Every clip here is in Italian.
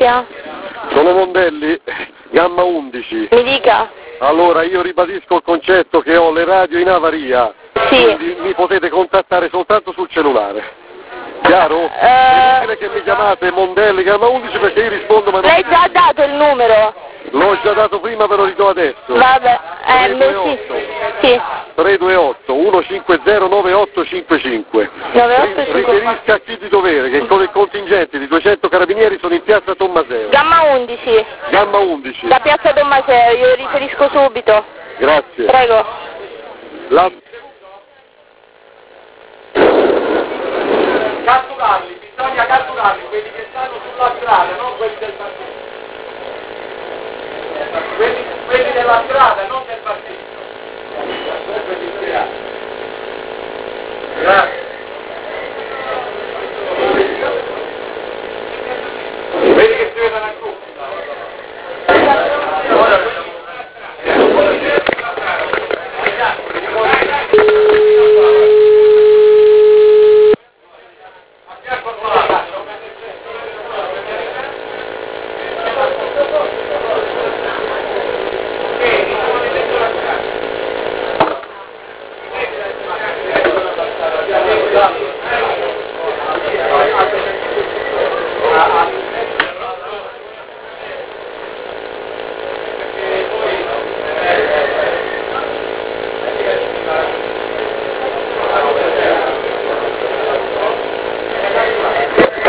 Polizia. Sono Mondelli, gamma 11. Mi dica. Allora, io ribadisco il concetto che ho le radio in avaria, Sì. quindi mi potete contattare soltanto sul cellulare. Chiaro? È inutile che mi chiamate Mondelli, gamma 11, perché io rispondo ma non... Lei già ha dato il numero? L'ho già dato prima, ve lo rido adesso. Vabbè, 328 sì. 328 150 9855. 9855. Riferisca a chi di dovere che con il contingente di 200 carabinieri sono in piazza Tommaseo. Gamma 11. Gamma 11. Da piazza Tommaseo, io riferisco subito. Grazie. Prego. Catturarli, bisogna catturarli, quelli che stanno sulla strada, non quelli del partito. Quelli della strada, non del partito. Grazie. Vedi che si vedono a gruppo.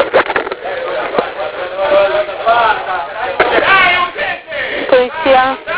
Polizia.